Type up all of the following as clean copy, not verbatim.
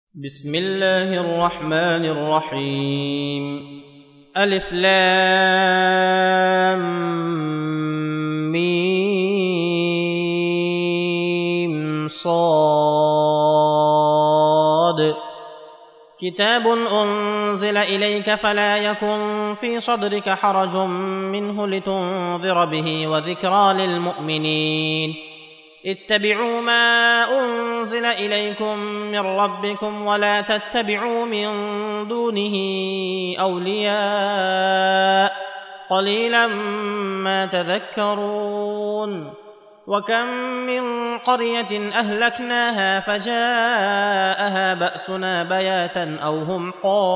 بسم الله الرحمن الرحيم. ألف لام ميم صاد. كتاب أنزل إليك فلا يكن في صدرك حرج منه لتنذر به وذكرى للمؤمنين. اتبعوا ما أنزل إليكم من ربكم ولا تتبعوا من دونه أولياء قليلا ما تذكرون. وكم من قرية أهلكناها فجاءها بأسنا بياتا أو هم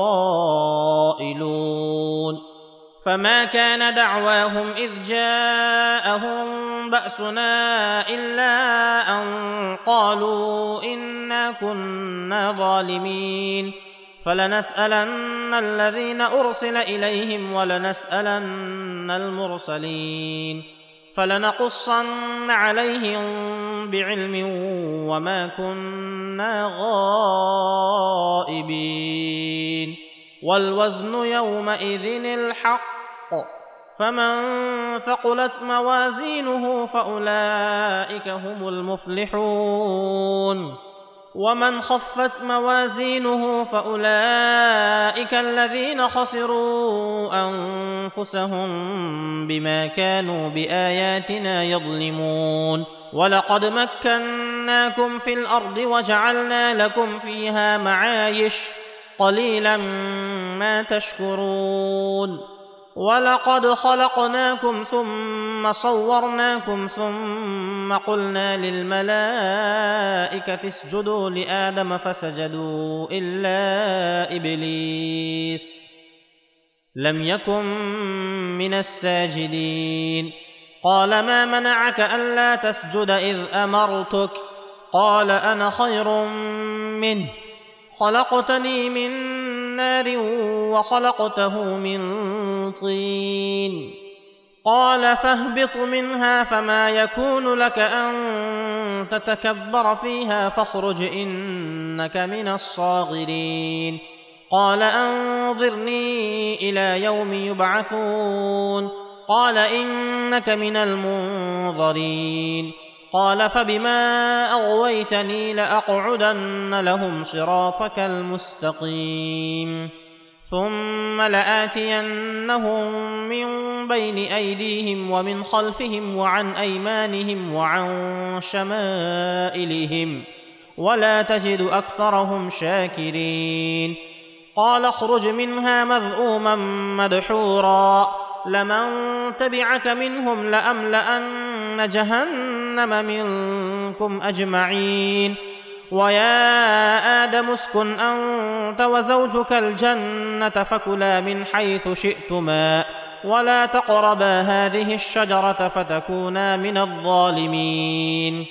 قائلون. فما كان دعواهم إذ جاءهم بأسنا إلا أن قالوا إنا كنا ظالمين. فلنسألن الذين أرسل إليهم ولنسألن المرسلين. فلنقصن عليهم بعلم وما كنا غائبين. والوزن يومئذ الحق. فمن ثقلت موازينه فأولئك هم المفلحون. ومن خفت موازينه فأولئك الذين خسروا أنفسهم بما كانوا بآياتنا يظلمون. ولقد مكناكم في الأرض وجعلنا لكم فيها معايش قليلا ما تشكرون. ولقد خلقناكم ثم صورناكم ثم قلنا للملائكة اسجدوا لآدم فسجدوا إلا إبليس لم يكن من الساجدين. قال ما منعك ألا تسجد إذ أمرتك؟ قال أنا خير منه خلقتني من نار وخلقته من طين. قال فاهبط منها فما يكون لك أن تتكبر فيها فاخرج إنك من الصاغرين. قال أنظرني إلى يوم يبعثون. قال إنك من المنظرين. قال فبما أغويتني لأقعدن لهم صراطك المستقيم ثم لآتينهم من بين أيديهم ومن خلفهم وعن أيمانهم وعن شمائلهم ولا تجد أكثرهم شاكرين. قال اخرج منها مذءوما مدحورا لمن تبعك منهم لأملأن جهنم منكم أجمعين. ويا آدم اسكن أنت وزوجك الجنة فكلا من حيث شئتما ولا تقربا هذه الشجرة فتكونا من الظالمين.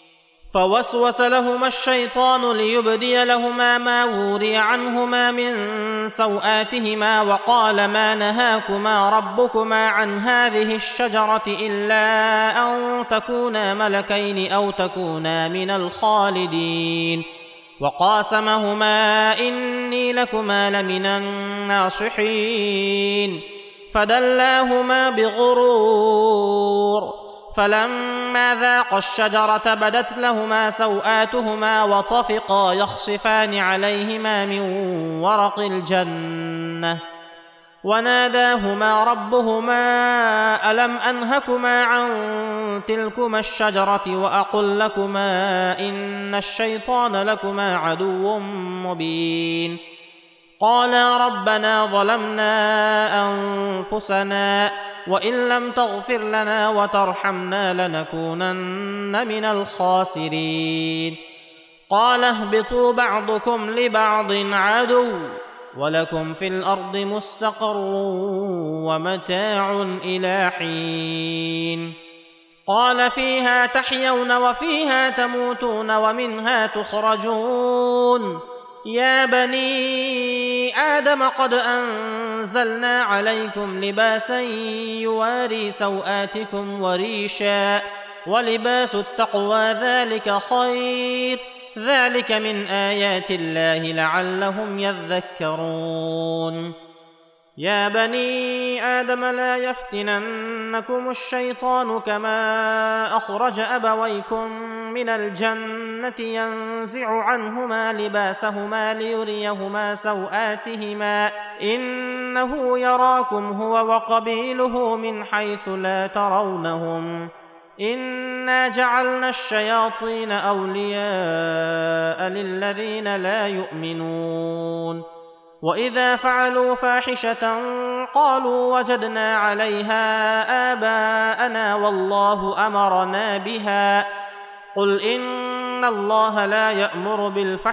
فوسوس لهما الشيطان ليبدي لهما ما وري عنهما من سوآتهما وقال ما نهاكما ربكما عن هذه الشجرة إلا أن تكونا ملكين أو تكونا من الخالدين. وقاسمهما إني لكما لمن الناصحين. فدلاهما بغرور فلما ذاقا الشجرة بدت لهما سوآتهما وطفقا يخصفان عليهما من ورق الجنة. وناداهما ربهما ألم أنهكما عن تلكما الشجرة وأقل لكما إن الشيطان لكما عدو مبين. قالا ربنا ظلمنا أنفسنا وإن لم تغفر لنا وترحمنا لنكونن من الخاسرين. قال اهبطوا بعضكم لبعض عدو ولكم في الأرض مستقر ومتاع إلى حين. قال فيها تحيون وفيها تموتون ومنها تخرجون. يا بني آدم قد أنزلنا عليكم لباسا يواري سوآتكم وريشا ولباس التقوى ذلك خير ذلك من آيات الله لعلهم يذكرون يا بني آدم لا يفتننكم الشيطان كما أخرج أبويكم من الجنة ينزع عنهما لباسهما ليريهما سوآتهما إنه يراكم هو وقبيله من حيث لا ترونهم إنا جعلنا الشياطين أولياء للذين لا يؤمنون وإذا فعلوا فاحشة قالوا وجدنا عليها آباءنا والله أمرنا بها قل إن الله لا يأمر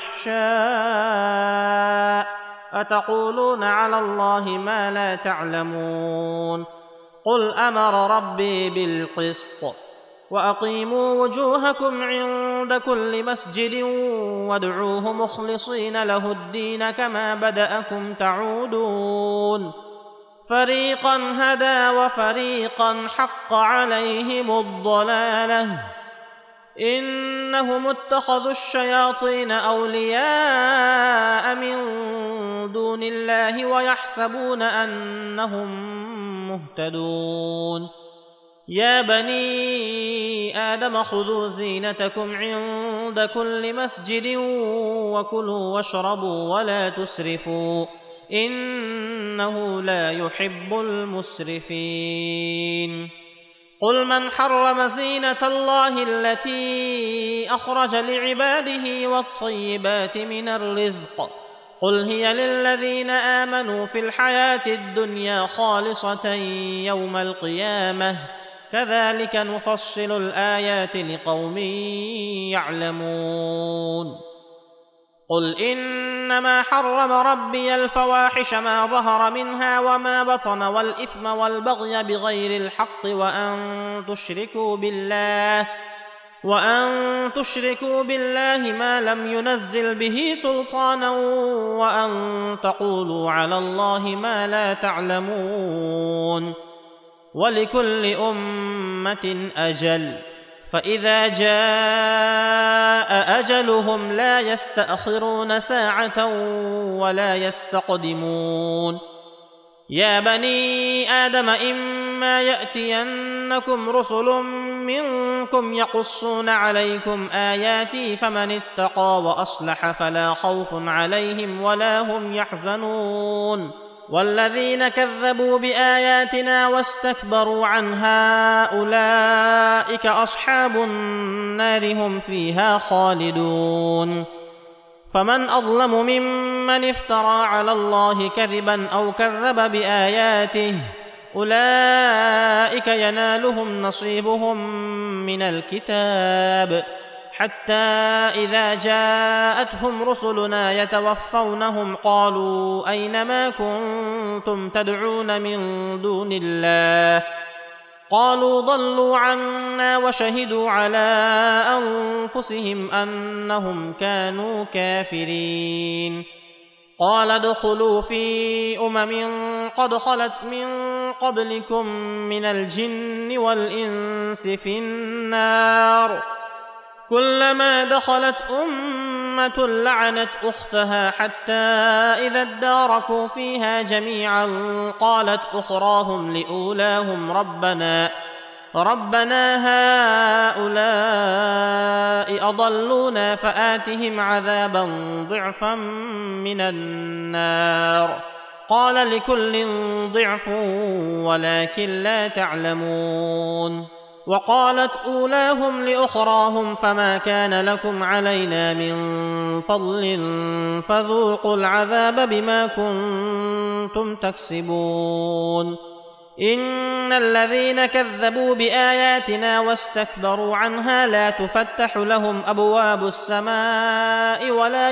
بالفحشاء أتقولون على الله ما لا تعلمون قل أمر ربي بالقسط وأقيموا وجوهكم عند كل مسجد وادعوه مخلصين له الدين كما بدأكم تعودون فريقا هدى وفريقا حق عليهم الضلالة إنهم اتخذوا الشياطين أولياء من دون الله ويحسبون أنهم مهتدون يا بني آدم خذوا زينتكم عند كل مسجد وكلوا واشربوا ولا تسرفوا إنه لا يحب المسرفين قل من حرم زينة الله التي أخرج لعباده والطيبات من الرزق قل هي للذين آمنوا في الحياة الدنيا خالصة يوم القيامة كذلك نفصل الآيات لقوم يعلمون قل إنما حرم ربي الفواحش ما ظهر منها وما بطن والإثم والبغي بغير الحق وأن تشركوا بالله ما لم ينزل به سلطانا وأن تقولوا على الله ما لا تعلمون ولكل أمة أجل فإذا جاء أجلهم لا يستأخرون ساعة ولا يستقدمون يا بني آدم إما يأتينكم رسل منكم يقصون عليكم آياتي فمن اتقى وأصلح فلا خوف عليهم ولا هم يحزنون والذين كذبوا بآياتنا واستكبروا عنها أولئك أصحاب النار هم فيها خالدون فمن أظلم ممن افترى على الله كذبا أو كذب بآياته أولئك ينالهم نصيبهم من الكتاب حتى إذا جاءتهم رسلنا يتوفونهم قالوا أين ما كنتم تدعون من دون الله قالوا ضلوا عنا وشهدوا على أنفسهم أنهم كانوا كافرين قال ادخلوا في قد خلت من قبلكم من الجن والإنس في النار كلما دخلت أمة لعنت أختها حتى إذا اداركوا فيها جميعا قالت أخراهم لأولاهم ربنا هؤلاء أضلونا فآتهم عذابا ضعفا من النار قال لكل ضعف ولكن لا تعلمون وقالت أولاهم لأخراهم فما كان لكم علينا من فضل فذوقوا العذاب بما كنتم تكسبون إن الذين كذبوا بآياتنا واستكبروا عنها لا تفتح لهم أبواب السماء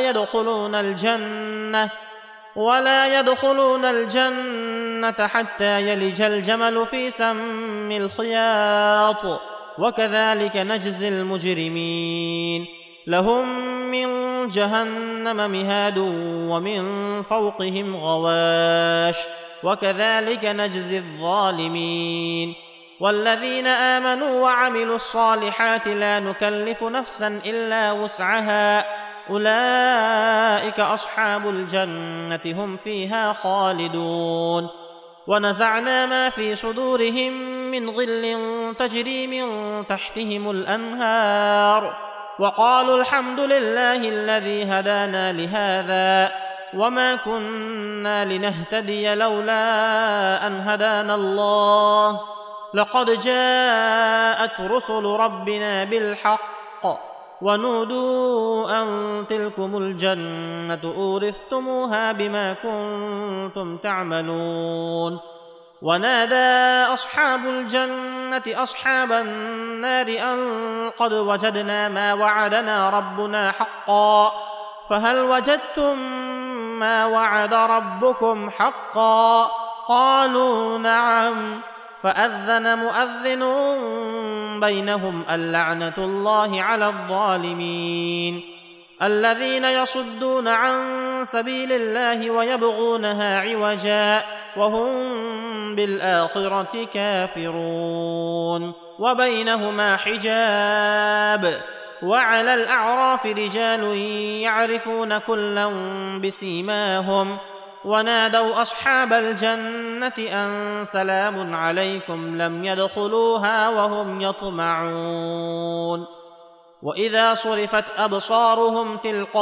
ولا يدخلون الجنة حتى يلج الجمل في سم الخياط وكذلك نجزي المجرمين لهم من جهنم مهاد ومن فوقهم غواش وكذلك نجزي الظالمين والذين آمنوا وعملوا الصالحات لا نكلف نفسا إلا وسعها أولئك أصحاب الجنة هم فيها خالدون. ونزعنا ما في صدورهم من غل تجري من تحتهم الأنهار وقالوا الحمد لله الذي هدانا لهذا وما كنا لنهتدي لولا أن هدانا الله لقد جاءت رسل ربنا بالحق ونودوا أن تلكم الجنة أورثتموها بما كنتم تعملون. ونادى أصحاب الجنة أصحاب النار أن قد وجدنا ما وعدنا ربنا حقا فهل وجدتم ما وعد ربكم حقا؟ قالوا نعم. فأذن مؤذن بينهم اللعنة الله على الظالمين الذين يصدون عن سبيل الله ويبغونها عوجا وهم بالآخرة كافرون. وبينهما حجاب وعلى الأعراف رجال يعرفون كلا بسيماهم ونادوا أصحاب الجنة أن سلام عليكم لم يدخلوها وهم يطمعون. وإذا صرفت أبصارهم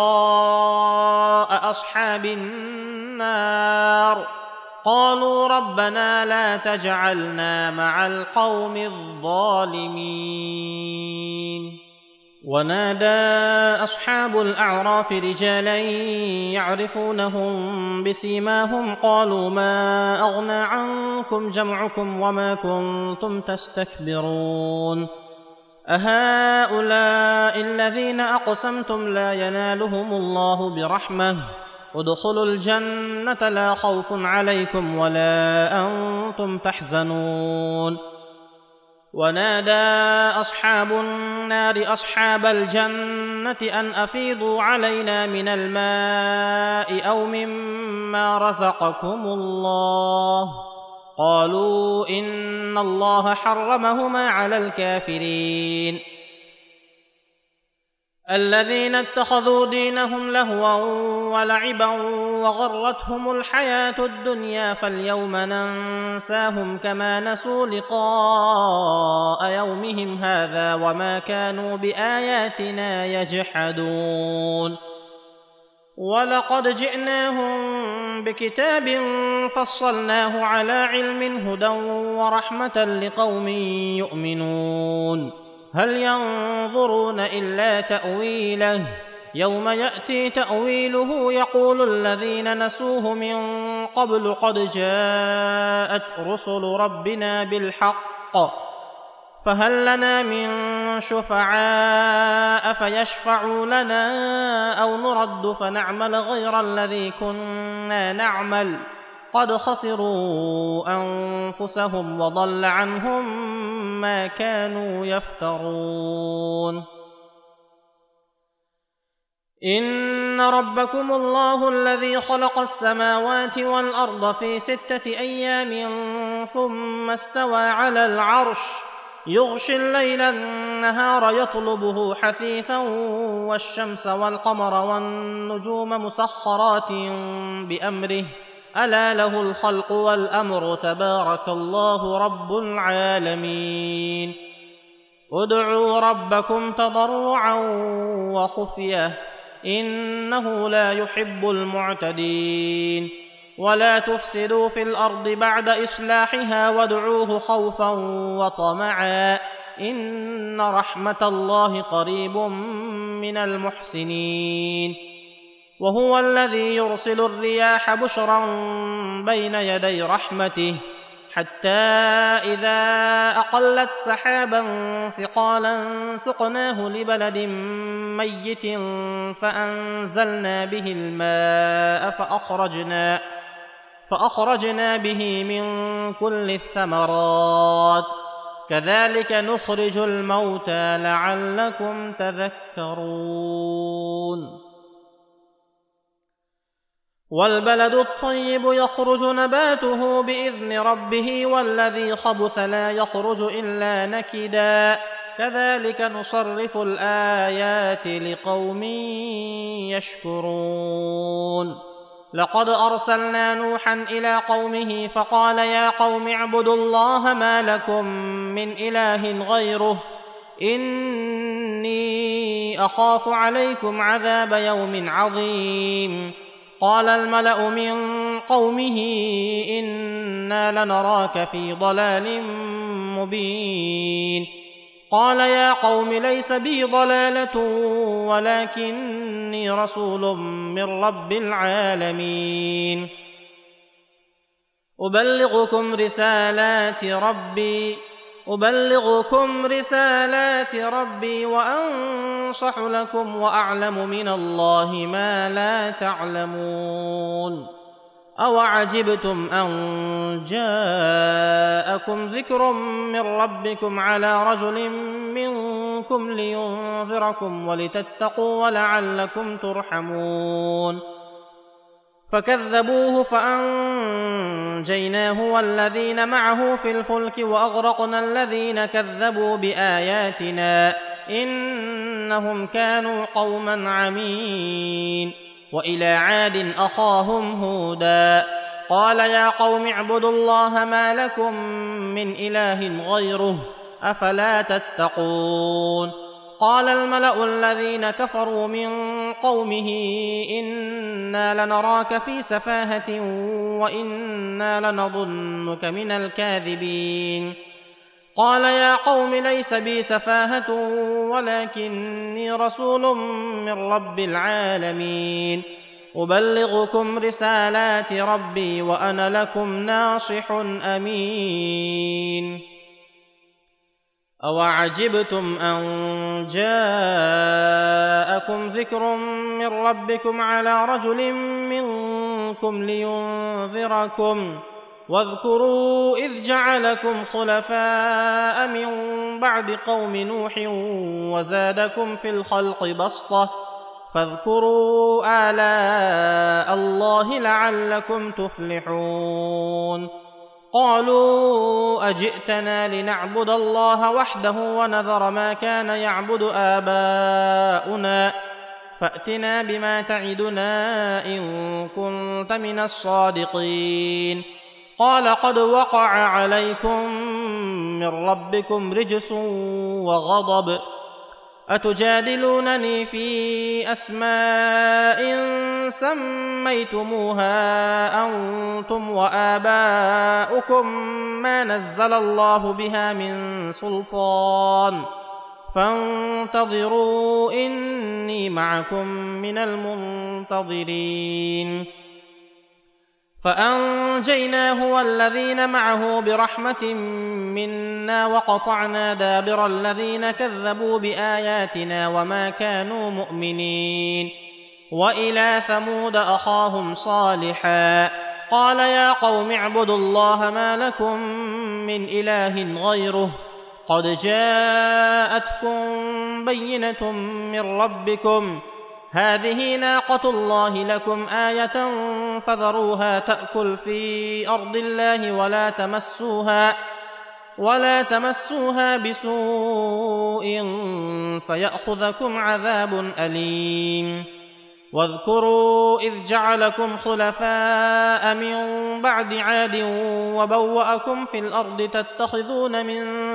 تلقاء أصحاب النار قالوا ربنا لا تجعلنا مع القوم الظالمين. ونادى أصحاب الأعراف رجالا يعرفونهم بسيماهم قالوا ما أغنى عنكم جمعكم وما كنتم تستكبرون أهؤلاء الذين أقسمتم لا ينالهم الله برحمة ادخلوا الجنة لا خوف عليكم ولا أنتم تحزنون. ونادى أصحاب النار أصحاب الجنة أن أفيضوا علينا من الماء أو مما رزقكم الله قالوا إن الله حرمهما على الكافرين الذين اتخذوا دينهم لهوا ولعبا وغرتهم الحياة الدنيا فاليوم ننساهم كما نسوا لقاء يومهم هذا وما كانوا بآياتنا يجحدون. ولقد جئناهم بكتاب فصلناه على علم هدى ورحمة لقوم يؤمنون هل ينظرون إلا تأويله يوم يأتي تأويله يقول الذين نسوه من قبل قد جاءت رسل ربنا بالحق فهل لنا من شفعاء فيشفعوا لنا أو نرد فنعمل غير الذي كنا نعمل قد خسروا أنفسهم وضل عنهم ما كانوا يفترون. إن ربكم الله الذي خلق السماوات والأرض في 6 أيام ثم استوى على العرش يغشي الليل النهار يطلبه حثيثا والشمس والقمر والنجوم مسخرات بأمره ألا له الخلق والأمر تبارك الله رب العالمين. ادعوا ربكم تضرعا وخفية إنه لا يحب المعتدين ولا تفسدوا في الأرض بعد إصلاحها وادعوه خوفا وطمعا إن رحمة الله قريب من المحسنين. وهو الذي يرسل الرياح بشرا بين يدي رحمته حتى إذا أقلت سحابا ثقالا سقناه لبلد ميت فأنزلنا به الماء فأخرجنا به من كل الثمرات كذلك نخرج الموتى لعلكم تذكرون. والبلد الطيب يخرج نباته بإذن ربه والذي خبث لا يخرج إلا نكدا كذلك نصرف الآيات لقوم يشكرون لقد أرسلنا نوحا إلى قومه فقال يا قوم اعبدوا الله ما لكم من إله غيره إني أخاف عليكم عذاب يوم عظيم قال الملأ من قومه إنا لنراك في ضلال مبين قال يا قوم ليس بي ضلالة ولكني رسول من رب العالمين أبلغكم رسالات ربي وأنصح لكم وأعلم من الله ما لا تعلمون أوعجبتم أن جاءكم ذكر من ربكم على رجل منكم لينذركم ولتتقوا ولعلكم ترحمون فكذبوه فأنجيناه والذين معه في الفلك وأغرقنا الذين كذبوا بآياتنا إنهم كانوا قوما عمين وإلى عاد أخاهم هودا قال يا قوم اعبدوا الله ما لكم من إله غيره أفلا تتقون قال الملأ الذين كفروا من قومه إنا لنراك في سفاهة وإنا لنظنك من الكاذبين قال يا قوم ليس بي سفاهة ولكني رسول من رب العالمين أبلغكم رسالات ربي وأنا لكم ناصح أمين أوعجبتم أن جاءكم ذكر من ربكم على رجل منكم لينذركم واذكروا إذ جعلكم خلفاء من بعد قوم نوح وزادكم في الخلق بسطة فاذكروا آلاء الله لعلكم تفلحون قالوا أجئتنا لنعبد الله وحده ونذر ما كان يعبد آباؤنا فأتنا بما تعدنا إن كنت من الصادقين قال قد وقع عليكم من ربكم رجس وغضب أتجادلونني في أسماء سميتموها أنتم وآباؤكم ما نزل الله بها من سلطان فانتظروا إني معكم من المنتظرين فأنجيناه والذين معه برحمة منا وقطعنا دابر الذين كذبوا بآياتنا وما كانوا مؤمنين وإلى ثمود أخاهم صالحا قال يا قوم اعبدوا الله ما لكم من إله غيره قد جاءتكم بينة من ربكم هذه ناقة الله لكم آية فذروها تأكل في أرض الله ولا تمسوها بسوء فيأخذكم عذاب أليم واذكروا إذ جعلكم خلفاء من بعد عاد وبوأكم في الأرض تتخذون من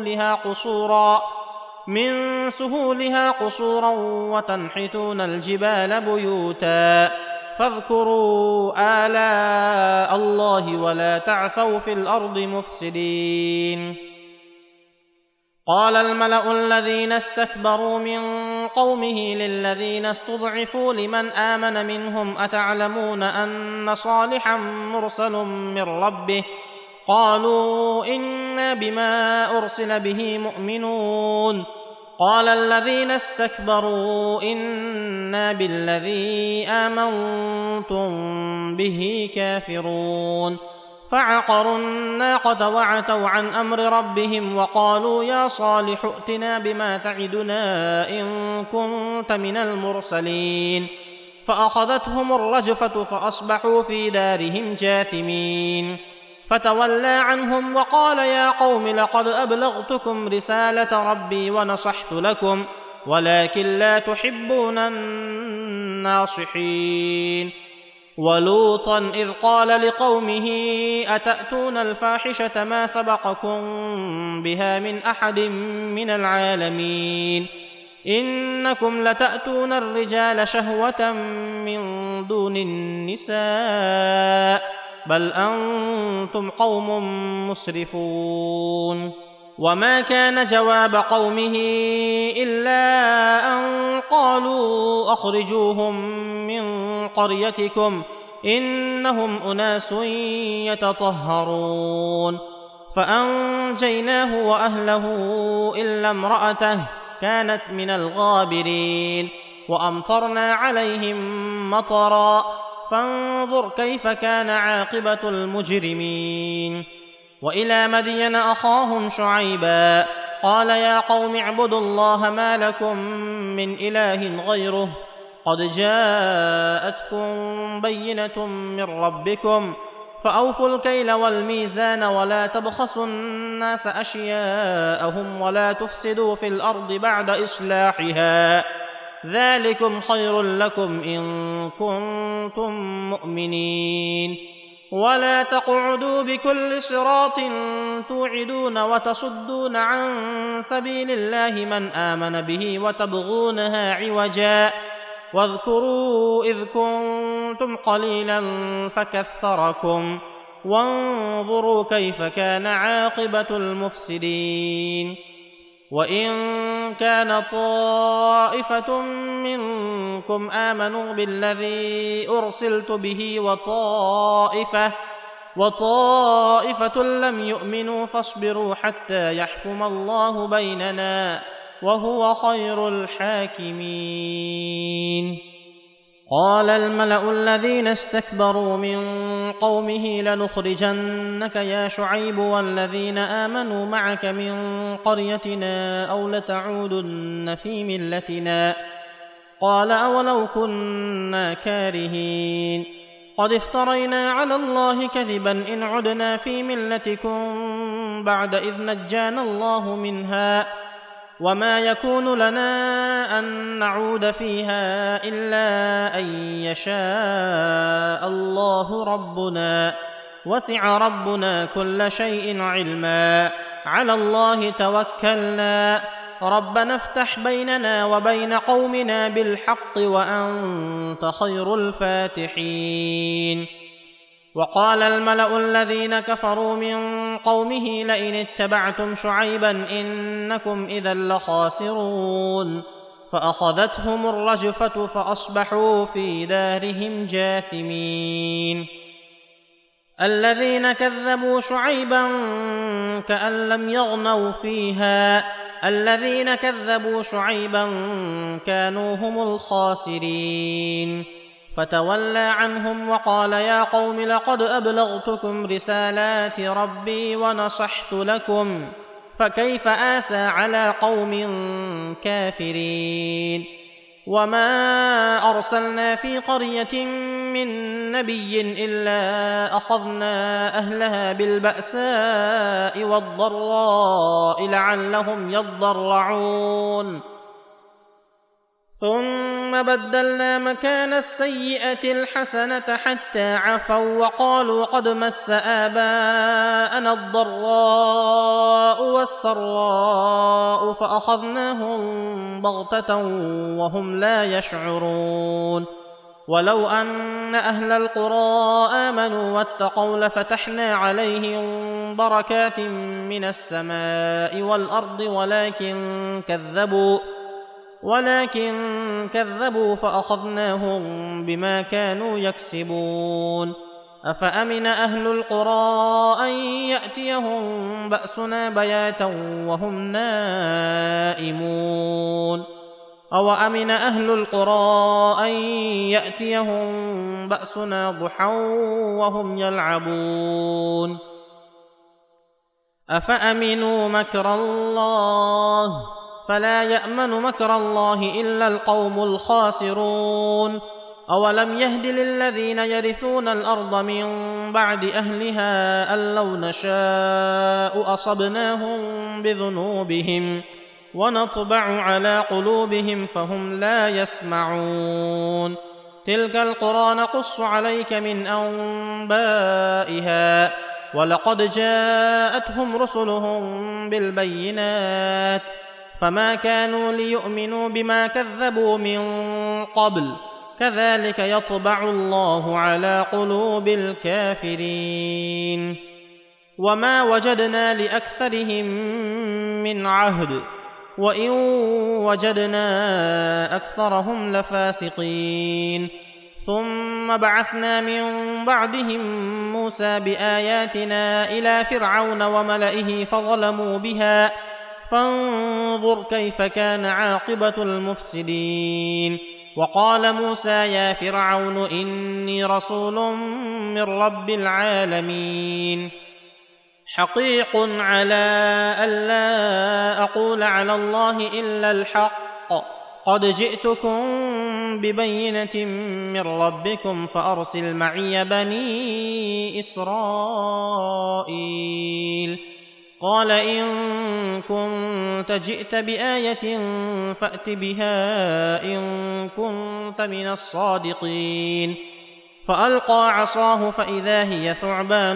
سهولها قصورا وتنحتون الجبال بيوتا فاذكروا آلاء الله ولا تعثوا في الأرض مفسدين قال الملأ الذين استكبروا من قومه للذين استضعفوا لمن آمن منهم أتعلمون أن صالحا مرسل من ربه قالوا إنا بما أرسل به مؤمنون قال الذين استكبروا إنا بالذي آمنتم به كافرون فعقروا الناقة وعتوا عن أمر ربهم وقالوا يا صالح ائتنا بما تعدنا إن كنت من المرسلين فأخذتهم الرجفة فأصبحوا في دارهم جاثمين فتولى عنهم وقال يا قوم لقد أبلغتكم رسالة ربي ونصحت لكم ولكن لا تحبون الناصحين. ولوطا إذ قال لقومه أتأتون الفاحشة ما سبقكم بها من أحد من العالمين إنكم لتأتون الرجال شهوة من دون النساء بل أنتم قوم مسرفون. وما كان جواب قومه إلا أن قالوا أخرجوهم من قريتكم إنهم أناس يتطهرون. فأنجيناه وأهله إلا امرأته كانت من الغابرين وأمطرنا عليهم مطرا فانظر كيف كان عاقبة المجرمين. وإلى مدين أخاهم شعيبا قال يا قوم اعبدوا الله ما لكم من إله غيره قد جاءتكم بينة من ربكم فأوفوا الكيل والميزان ولا تبخسوا الناس أشياءهم ولا تفسدوا في الأرض بعد إصلاحها ذلكم خير لكم إن كنتم مؤمنين. ولا تقعدوا بكل صراط توعدون وتصدون عن سبيل الله من آمن به وتبغونها عوجا واذكروا إذ كنتم قليلا فكثركم وانظروا كيف كان عاقبة المفسدين. وإن كان طائفة منكم آمنوا بالذي أرسلت به وطائفة لم يؤمنوا فاصبروا حتى يحكم الله بيننا وهو خير الحاكمين. قال الملأ الذين استكبروا من قومه لنخرجنك يا شعيب والذين آمنوا معك من قريتنا أو لتعودن في ملتنا قال أولو كنا كارهين قد افترينا على الله كذبا إن عدنا في ملتكم بعد إذ نجانا الله منها وما يكون لنا أن نعود فيها إلا أن يشاء الله ربنا وسع ربنا كل شيء علما على الله توكلنا ربنا افتح بيننا وبين قومنا بالحق وأنت خير الفاتحين. وقال الملأ الذين كفروا من قومه لئن اتبعتم شعيبا إنكم إذا لخاسرون فأخذتهم الرجفة فأصبحوا في دارهم جاثمين. الذين كذبوا شعيبا كأن لم يغنوا فيها الذين كذبوا شعيبا كانوا هم الخاسرين. فتولى عنهم وقال يا قوم لقد أبلغتكم رسالات ربي ونصحت لكم فكيف آسى على قوم كافرين. وما أرسلنا في قرية من نبي إلا أخذنا أهلها بالبأساء والضراء لعلهم يضرعون ثم بدلنا مكان السيئة الحسنة حتى عفوا وقالوا قد مس آباءنا الضراء والسراء فأخذناهم بغتة وهم لا يشعرون. ولو أن أهل القرى آمنوا واتقوا لفتحنا عليهم بركات من السماء والأرض ولكن كذبوا فأخذناهم بما كانوا يكسبون. أفأمن أهل القرى أن يأتيهم بأسنا بياتا وهم نائمون أو أمن أهل القرى أن يأتيهم بأسنا ضحى وهم يلعبون. أفأمنوا مكر الله فلا يأمن مكر الله إلا القوم الخاسرون. أولم يهد للذين يرثون الأرض من بعد أهلها أن لو نشاء أصبناهم بذنوبهم ونطبع على قلوبهم فهم لا يسمعون تلك القرى نقص عليك من أنبائها ولقد جاءتهم رسلهم بالبينات فما كانوا ليؤمنوا بما كذبوا من قبل كذلك يطبع الله على قلوب الكافرين وما وجدنا لأكثرهم من عهد وإن وجدنا أكثرهم لفاسقين ثم بعثنا من بعدهم موسى بآياتنا إلى فرعون وملئه فظلموا بها فانظر كيف كان عاقبة المفسدين وقال موسى يا فرعون إني رسول من رب العالمين حقيق على ألا أقول على الله إلا الحق قد جئتكم ببينة من ربكم فأرسل معي بني إسرائيل قال إن كنت جئت بآية فأت بها إن كنت من الصادقين فألقى عصاه فإذا هي ثعبان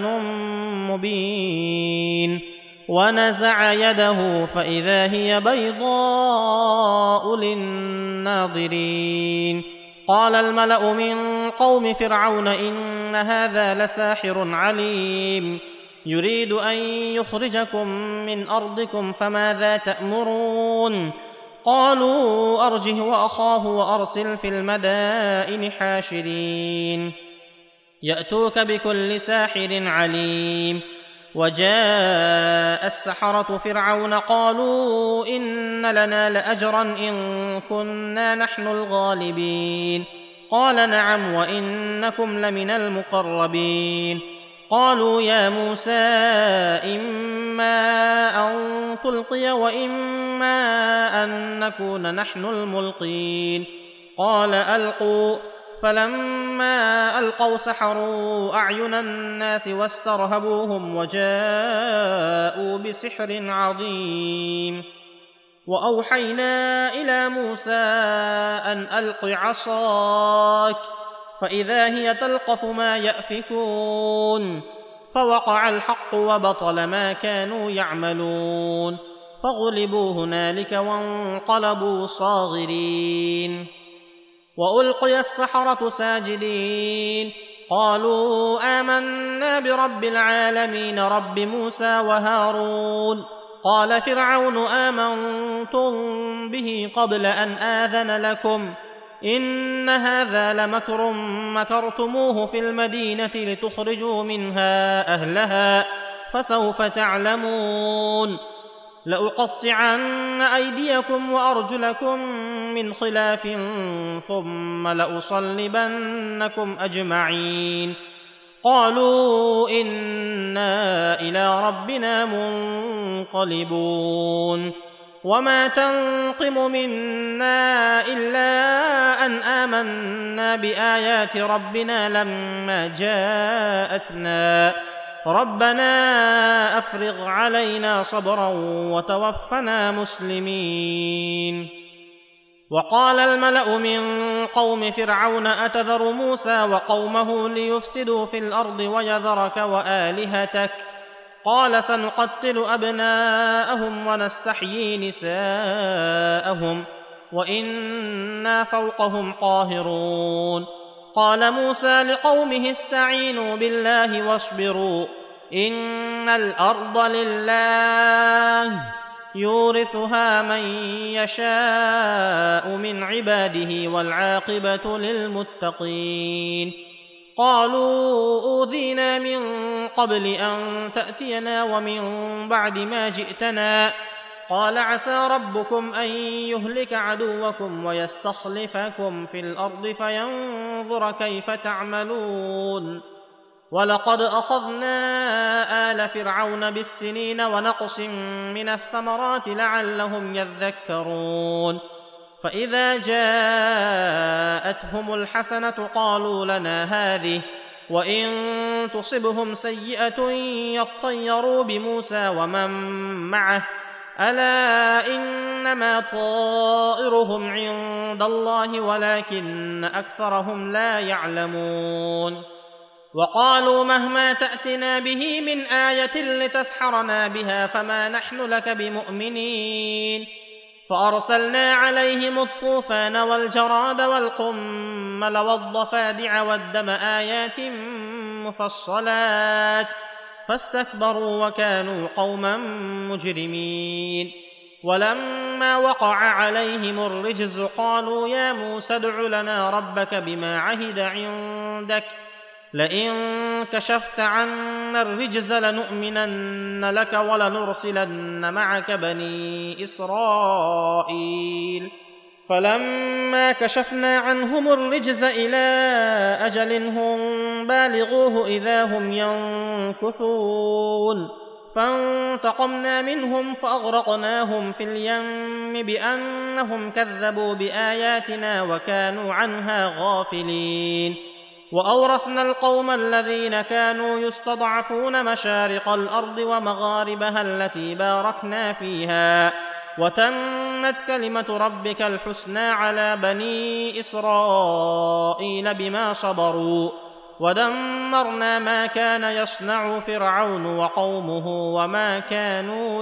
مبين ونزع يده فإذا هي بيضاء للناظرين قال الملأ من قوم فرعون إن هذا لساحر عليم يريد أن يخرجكم من أرضكم فماذا تأمرون قالوا أرجه وأخاه وأرسل في المدائن حاشرين يأتوك بكل ساحر عليم وجاء السحرة فرعون قالوا إن لنا لأجرا إن كنا نحن الغالبين قال نعم وإنكم لمن المقربين قالوا يا موسى إما أن تلقي وإما أن نكون نحن الملقين قال ألقوا فلما ألقوا سحروا أعين الناس واسترهبوهم وجاءوا بسحر عظيم وأوحينا إلى موسى أن ألق عصاك فإذا هي تلقف ما يأفكون فوقع الحق وبطل ما كانوا يعملون فغلبوا هنالك وانقلبوا صاغرين وألقي السحرة ساجدين قالوا آمنا برب العالمين رب موسى وهارون قال فرعون آمنتم به قبل أن آذن لكم إن هذا لمكر مكرتموه في المدينة لتخرجوا منها أهلها فسوف تعلمون لأقطعن أيديكم وأرجلكم من خلاف ثم لأصلبنكم أجمعين قالوا إنا إلى ربنا منقلبون وما تنقم منا إلا أن آمنا بآيات ربنا لما جاءتنا ربنا أفرغ علينا صبرا وتوفنا مسلمين وقال الملأ من قوم فرعون أتذر موسى وقومه ليفسدوا في الأرض ويذرك وآلهتك قال سنقتل أبناءهم ونستحيي نساءهم وإنا فوقهم قاهرون قال موسى لقومه استعينوا بالله واصبروا إن الأرض لله يورثها من يشاء من عباده والعاقبة للمتقين قالوا أوذينا من قبل أن تأتينا ومن بعد ما جئتنا قال عسى ربكم أن يهلك عدوكم ويستخلفكم في الأرض فينظر كيف تعملون ولقد أخذنا آل فرعون بالسنين ونقص من الثمرات لعلهم يذكرون فإذا جاءتهم الحسنة قالوا لنا هذه، وإن تصبهم سيئة يطيروا بموسى ومن معه، ألا إنما طائرهم عند الله ولكن أكثرهم لا يعلمون. وقالوا مهما تأتنا به من آية لتسحرنا بها فما نحن لك بمؤمنين. فأرسلنا عليهم الطوفان والجراد والقمل والضفادع والدم آيات مفصلات فاستكبروا وكانوا قوما مجرمين. ولما وقع عليهم الرجز قالوا يا موسى ادع لنا ربك بما عهد عندك لئن كشفت عنا الرجز لنؤمنن لك ولنرسلن معك بني إسرائيل. فلما كشفنا عنهم الرجز إلى أجل هم بالغوه إذا هم ينكثون فانتقمنا منهم فأغرقناهم في اليم بأنهم كذبوا بآياتنا وكانوا عنها غافلين. وأورثنا القوم الذين كانوا يستضعفون مشارق الأرض ومغاربها التي باركنا فيها وتمت كلمة ربك الحسنى على بني إسرائيل بما صبروا ودمرنا ما كان يصنع فرعون وقومه وما كانوا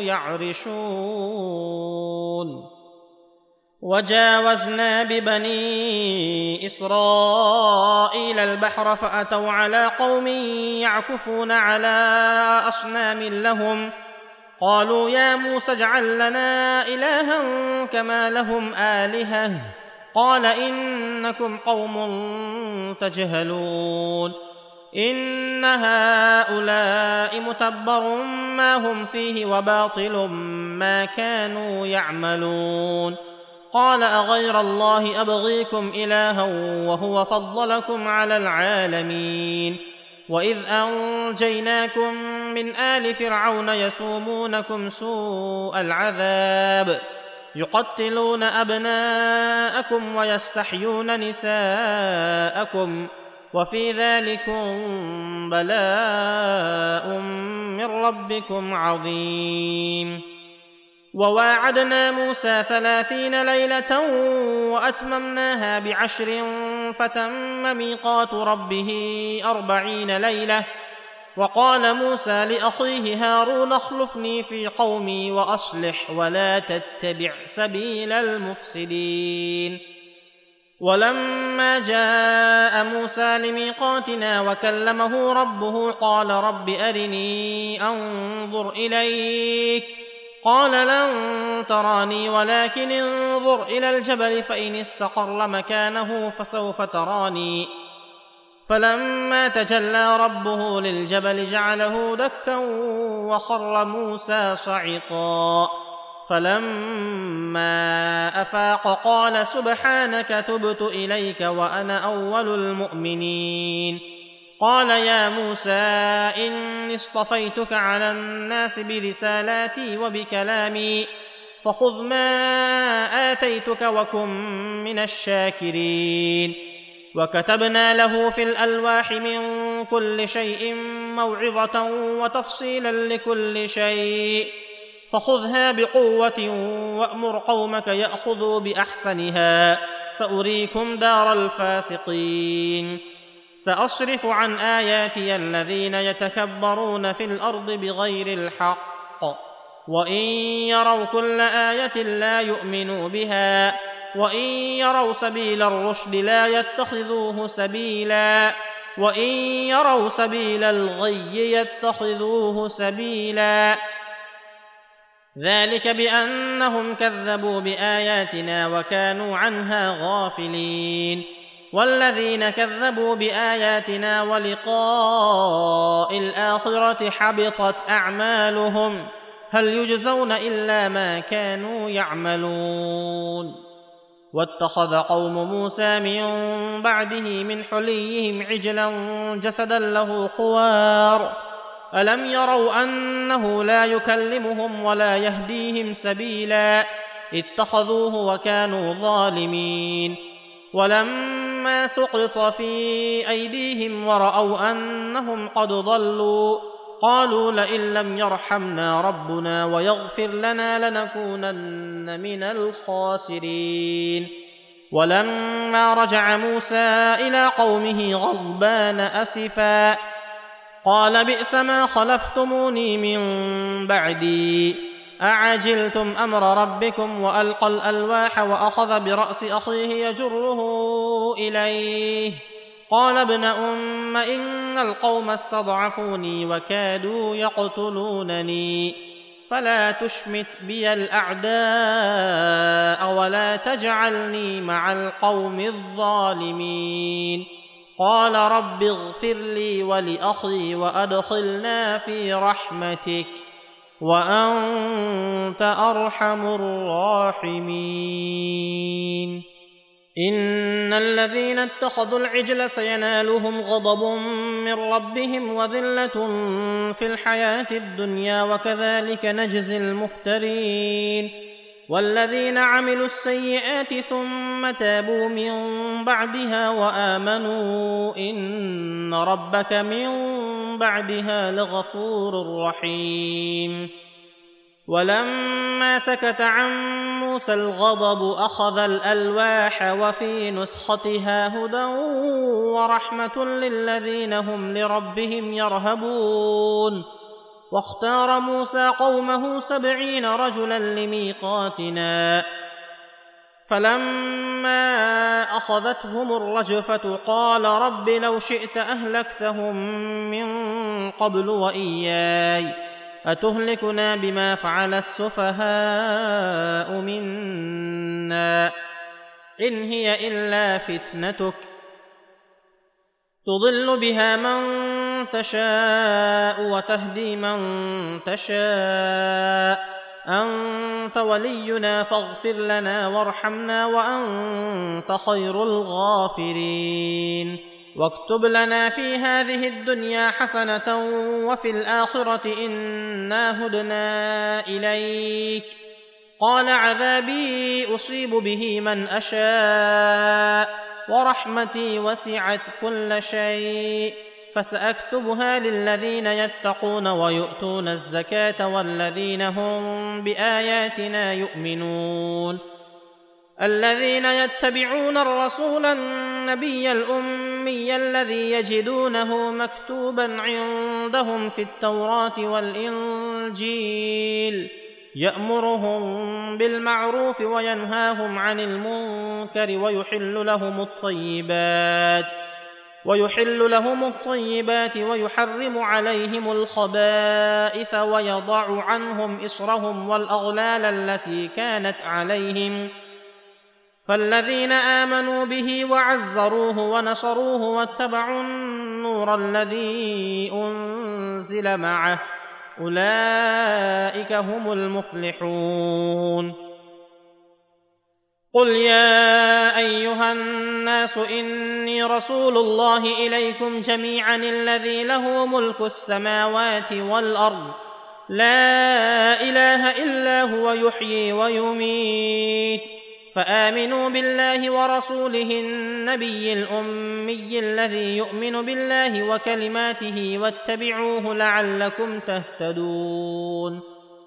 يعرشون. وجاوزنا ببني إسرائيل البحر فأتوا على قوم يعكفون على أصنام لهم قالوا يا موسى اجعل لنا إلها كما لهم آلهة قال إنكم قوم تجهلون. إن هؤلاء متبر ما هم فيه وباطل ما كانوا يعملون. قال أغير الله أبغيكم إلها وهو فضلكم على العالمين. وإذ أنجيناكم من آل فرعون يسومونكم سوء العذاب يقتلون أبناءكم ويستحيون نساءكم وفي ذلكم بلاء من ربكم عظيم. وواعدنا موسى 30 ليلة وأتممناها ب10 فتم ميقات ربه 40 ليلة. وقال موسى لأخيه هارون اخلفني في قومي وأصلح ولا تتبع سبيل المفسدين. ولما جاء موسى لميقاتنا وكلمه ربه قال رب أرني أنظر إليك قال لن تراني ولكن انظر إلى الجبل فإن استقر مكانه فسوف تراني. فلما تجلى ربه للجبل جعله دكا وخر موسى صعقا. فلما أفاق قال سبحانك تبت إليك وأنا أول المؤمنين. قال يا موسى إني اصطفيتك على الناس برسالاتي وبكلامي فخذ ما آتيتك وكن من الشاكرين. وكتبنا له في الألواح من كل شيء موعظة وتفصيلا لكل شيء فخذها بقوة وأمر قومك يأخذوا بأحسنها سأريكم دار الفاسقين. سأصرف عن آياتي الذين يتكبرون في الأرض بغير الحق وإن يروا كل آية لا يؤمنوا بها وإن يروا سبيل الرشد لا يتخذوه سبيلا وإن يروا سبيل الغي يتخذوه سبيلا. ذلك بأنهم كذبوا بآياتنا وكانوا عنها غافلين. والذين كذبوا بآياتنا ولقاء الآخرة حبطت أعمالهم هل يجزون إلا ما كانوا يعملون. واتخذ قوم موسى من بعده من حليهم عجلا جسدا له خوار ألم يروا أنه لا يكلمهم ولا يهديهم سبيلا اتخذوه وكانوا ظالمين. ولما سقط في أيديهم ورأوا أنهم قد ضلوا قالوا لئن لم يرحمنا ربنا ويغفر لنا لنكونن من الخاسرين. ولما رجع موسى إلى قومه غضبان أسفا قال بئس ما خلفتموني من بعدي أعجلتم أمر ربكم وألقى الألواح وأخذ برأس أخيه يجره إليه قال ابن أم إن القوم استضعفوني وكادوا يقتلونني فلا تشمت بي الأعداء ولا تجعلني مع القوم الظالمين. قال رب اغفر لي ولأخي وأدخلنا في رحمتك وأنت أرحم الراحمين. إن الذين اتخذوا العجل سينالهم غضب من ربهم وذلة في الحياة الدنيا وكذلك نجزي المفترين. والذين عملوا السيئات ثم تابوا من بعدها وآمنوا إن ربك من بعدها لغفور رحيم. ولما سكت عن موسى الغضب أخذ الألواح وفي نسختها هدى ورحمة للذين هم لربهم يرهبون. واختار موسى قومه 70 رجلا لميقاتنا فلما أخذتهم الرجفة قال رب لو شئت أهلكتهم من قبل وإياي أتهلكنا بما فعل السفهاء منا إن هي إلا فتنتك تضل بها من تشاء وتهدي من تشاء أنت ولينا فاغفر لنا وارحمنا وأنت خير الغافرين. واكتب لنا في هذه الدنيا حسنة وفي الآخرة إنا هدنا إليك قال عذابي أصيب به من أشاء ورحمتي وسعت كل شيء فسأكتبها للذين يتقون ويؤتون الزكاة والذين هم بآياتنا يؤمنون. الذين يتبعون الرسول النبي الأمي الذي يجدونه مكتوبا عندهم في التوراة والإنجيل يأمرهم بالمعروف وينهاهم عن المنكر ويحل لهم الطيبات ويحرم عليهم الخبائث ويضع عنهم إصرهم والأغلال التي كانت عليهم. فالذين آمنوا به وعزروه ونصروه واتبعوا النور الذي أنزل معه أولئك هم المفلحون. قل يا أيها الناس إني رسول الله إليكم جميعا الذي له ملك السماوات والأرض لا إله إلا هو يحيي ويميت فآمنوا بالله ورسوله النبي الأمي الذي يؤمن بالله وكلماته واتبعوه لعلكم تهتدون.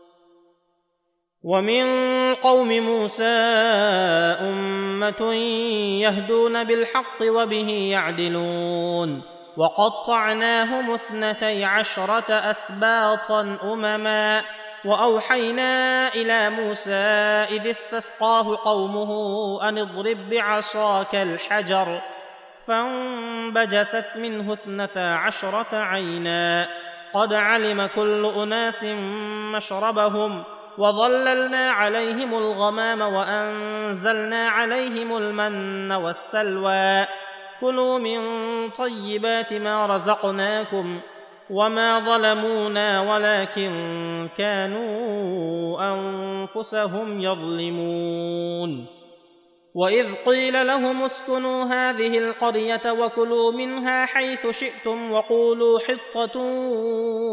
ومن قوم موسى أمة يهدون بالحق وبه يعدلون وقطعناهم 12 أسباطا أمما وأوحينا إلى موسى إذ استسقاه قومه أن اضرب بعصاك الحجر فانبجست منه 12 عينا قد علم كل أناس مشربهم وظللنا عليهم الغمام وأنزلنا عليهم المن والسلوى كلوا من طيبات ما رزقناكم وما ظلمونا ولكن كانوا أنفسهم يظلمون. وإذ قيل لهم اسكنوا هذه القرية وكلوا منها حيث شئتم وقولوا حطة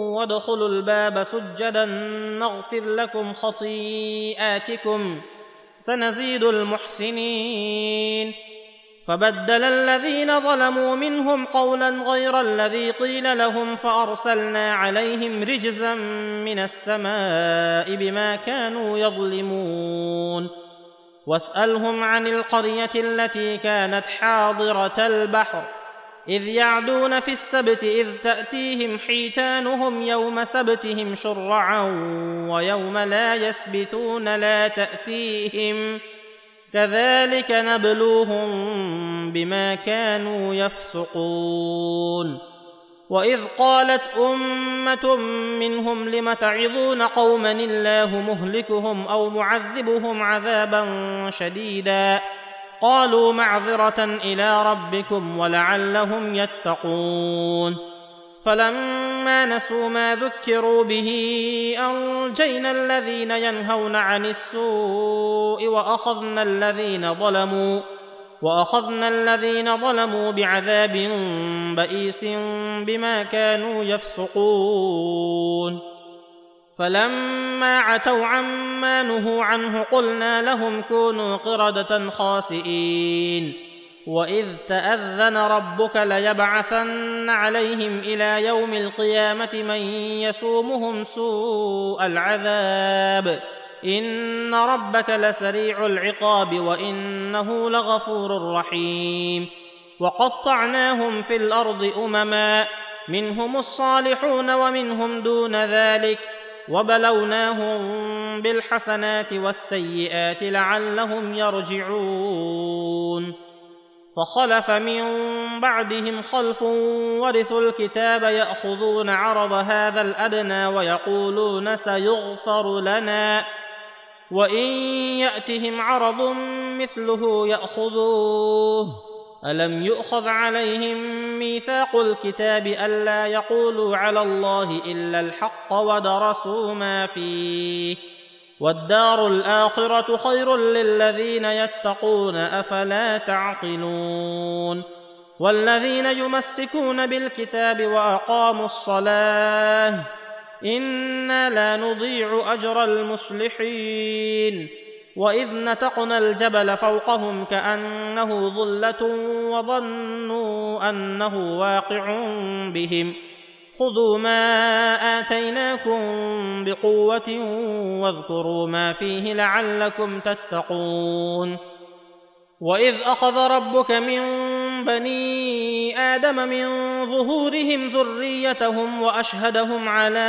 وادخلوا الباب سجدا نغفر لكم خطيئاتكم سنزيد المحسنين. فبدل الذين ظلموا منهم قولا غير الذي قيل لهم فأرسلنا عليهم رجزا من السماء بما كانوا يظلمون. واسألهم عن القرية التي كانت حاضرة البحر إذ يعدون في السبت إذ تأتيهم حيتانهم يوم سبتهم شرعا ويوم لا يسبتون لا تأتيهم كذلك نبلوهم بما كانوا يفسقون. وإذ قالت أمة منهم لم تعظون قوما الله مهلكهم أو معذبهم عذابا شديدا قالوا معذرة إلى ربكم ولعلهم يتقون. فلما نسوا ما ذكروا به أنجينا الذين ينهون عن السوء وأخذنا الذين ظلموا بعذاب بئيس بما كانوا يفسقون. فلما عتوا عما نهوا عنه قلنا لهم كونوا قردة خاسئين. وإذ تأذن ربك ليبعثن عليهم إلى يوم القيامة من يسومهم سوء العذاب إن ربك لسريع العقاب وإنه لغفور رحيم. وقطعناهم في الأرض أمما منهم الصالحون ومنهم دون ذلك وبلوناهم بالحسنات والسيئات لعلهم يرجعون. فخلف من بعدهم خلف ورثوا الكتاب يأخذون عرض هذا الأدنى ويقولون سيغفر لنا وإن يأتهم عرض مثله يأخذوه. ألم يؤخذ عليهم ميثاق الكتاب ألا يقولوا على الله إلا الحق ودرسوا ما فيه والدار الآخرة خير للذين يتقون أفلا تعقلون. والذين يمسكون بالكتاب وأقاموا الصلاة إنا لا نضيع أجر المصلحين. وإذ نتقنا الجبل فوقهم كأنه ظلة وظنوا أنه واقع بهم خذوا ما آتيناكم بقوة واذكروا ما فيه لعلكم تتقون. وإذ أخذ ربك من بني آدم من ظهورهم ذريتهم وأشهدهم على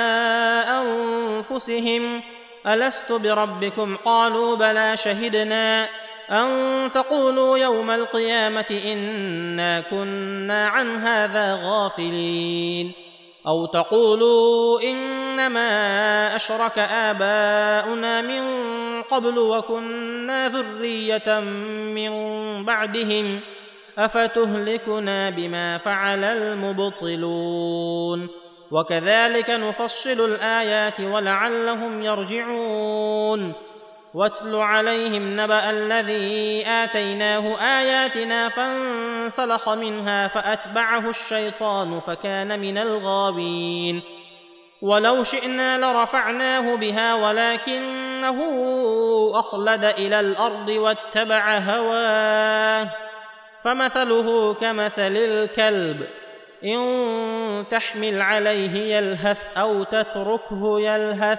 أنفسهم ألست بربكم قالوا بلى شهدنا أن تقولوا يوم القيامة إنا كنا عن هذا غافلين أو تقولوا إنما أشرك آباؤنا من قبل وكنا ذرية من بعدهم أفتهلكنا بما فعل المبطلون. وكذلك نفصل الآيات ولعلهم يرجعون. واتل عليهم نبأ الذي آتيناه آياتنا فانسلخ منها فأتبعه الشيطان فكان من الغاوين. ولو شئنا لرفعناه بها ولكنه أخلد إلى الأرض واتبع هواه فمثله كمثل الكلب إن تحمل عليه يلهث أو تتركه يلهث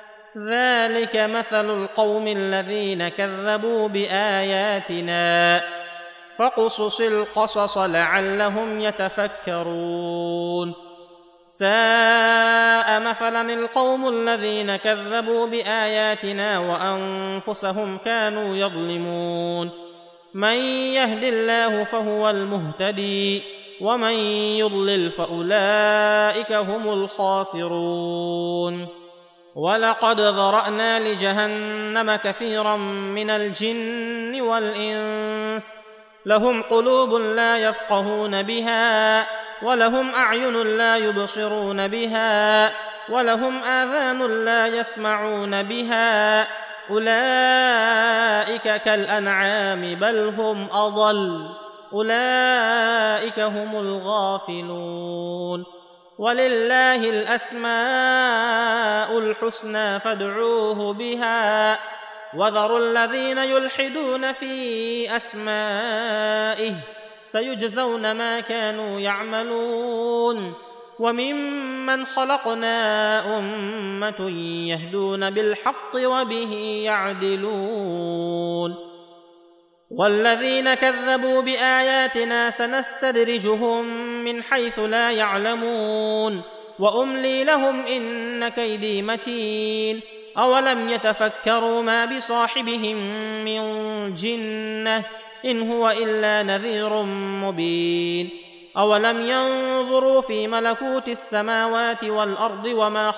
ذلك مثل القوم الذين كذبوا بآياتنا فاقصص القصص لعلهم يتفكرون. ساء مثلا القوم الذين كذبوا بآياتنا وأنفسهم كانوا يظلمون. من يهد الله فهو المهتدي ومن يضلل فأولئك هم الخاسرون. ولقد ذرأنا لجهنم كثيرا من الجن والإنس لهم قلوب لا يفقهون بها ولهم أعين لا يبصرون بها ولهم آذان لا يسمعون بها أولئك كالأنعام بل هم أضل أولئك هم الغافلون. ولله الأسماء الحسنى فادعوه بها وذروا الذين يلحدون في أسمائه سيجزون ما كانوا يعملون وممن خلقنا أمة يهدون بالحق وبه يعدلون والذين كذبوا بآياتنا سنستدرجهم من حيث لا يعلمون وأملي لهم إن كيدي متين أولم يتفكروا ما بصاحبهم من جنة إن هو إلا نذير مبين أولم ينظروا في ملكوت السماوات والأرض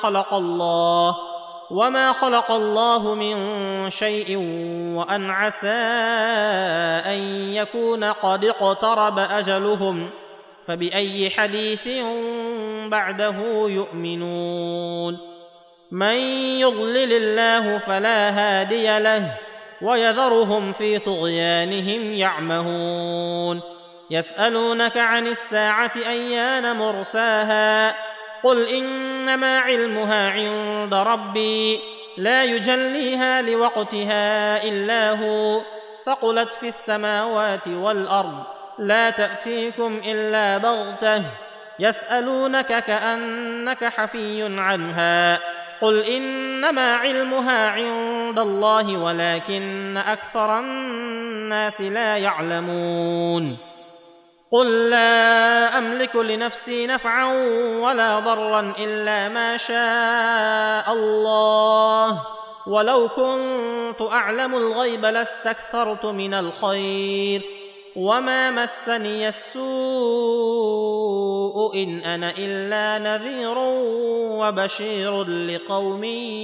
وما خلق الله من شيء وأن عسى أن يكون قد اقترب أجلهم فبأي حديث بعده يؤمنون من يضلل الله فلا هادي له ويذرهم في طغيانهم يعمهون يسألونك عن الساعة أيان مرساها قل إنما علمها عند ربي لا يجليها لوقتها إلا هو ثقلت في السماوات والأرض لا تأتيكم إلا بغتة يسألونك كأنك حفي عنها قل إنما علمها عند الله ولكن أكثر الناس لا يعلمون قل لا أملك لنفسي نفعا ولا ضرا إلا ما شاء الله ولو كنت أعلم الغيب لاستكثرت من الخير وما مسني السوء إن أنا إلا نذير وبشير لقوم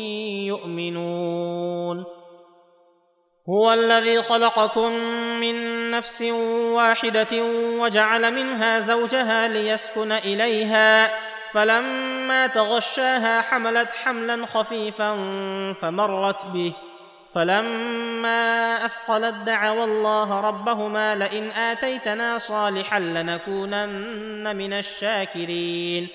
يؤمنون هو الذي خلقكم من نفس واحدة وجعل منها زوجها ليسكن إليها فلما تغشاها حملت حملا خفيفا فمرت به فلما أثقلت دعوا الله ربهما لئن آتيتنا صالحا لنكونن من الشاكرين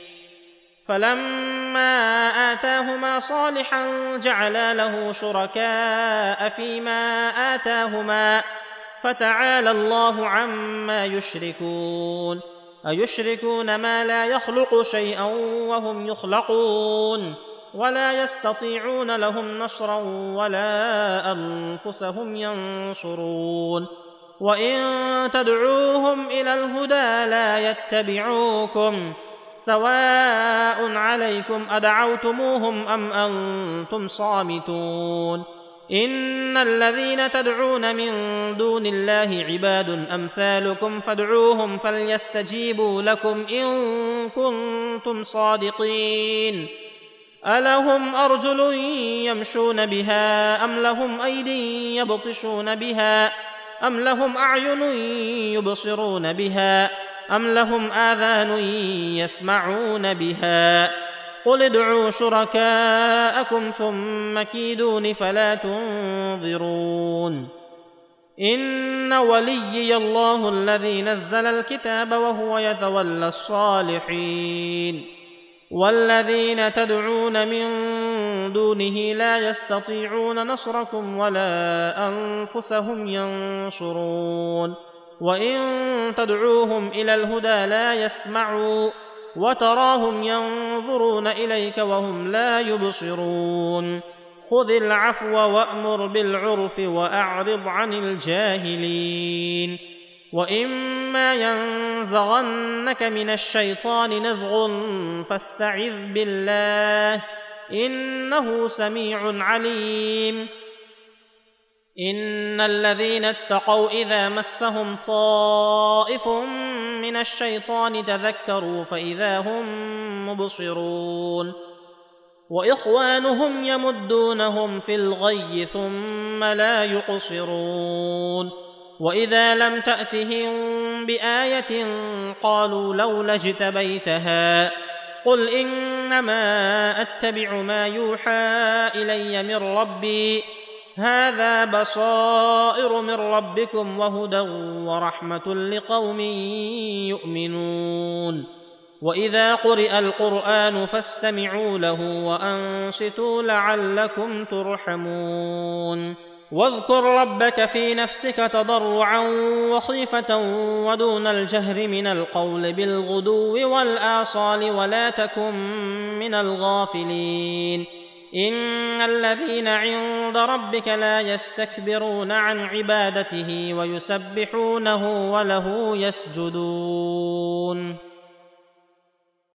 فلما آتاهما صالحا جعلا له شركاء فيما آتاهما فتعالى الله عما يشركون أيشركون ما لا يخلق شيئا وهم يخلقون ولا يستطيعون لهم نصرا ولا أنفسهم ينصرون وإن تدعوهم إلى الهدى لا يتبعوكم سواء عليكم أدعوتموهم أم أنتم صامتون إن الذين تدعون من دون الله عباد أمثالكم فادعوهم فليستجيبوا لكم إن كنتم صادقين ألهم أرجل يمشون بها أم لهم أيدي يبطشون بها أم لهم أعين يبصرون بها أم لهم آذان يسمعون بها قل ادعوا شركاءكم ثم كيدون فلا تنظرون إن وليي الله الذي نزل الكتاب وهو يتولى الصالحين والذين تدعون من دونه لا يستطيعون نصركم ولا أنفسهم ينصرون وإن تدعوهم إلى الهدى لا يسمعوا وتراهم ينظرون إليك وهم لا يبصرون خذ العفو وأمر بالعرف وأعرض عن الجاهلين وإما ينزغنك من الشيطان نزغ فاستعذ بالله إنه سميع عليم إن الذين اتقوا إذا مسهم طائف من الشيطان تذكروا فإذا هم مبصرون وإخوانهم يمدونهم في الغي ثم لا يقصرون وإذا لم تأتهم بآية قالوا لولا اجتبيتها قل إنما أتبع ما يوحى إلي من ربي هذا بصائر من ربكم وهدى ورحمة لقوم يؤمنون وإذا قرئ القرآن فاستمعوا له وأنصتوا لعلكم ترحمون واذكر ربك في نفسك تضرعا وخيفة ودون الجهر من القول بالغدو والآصال ولا تكن من الغافلين إن الذين عند ربك لا يستكبرون عن عبادته ويسبحونه وله يسجدون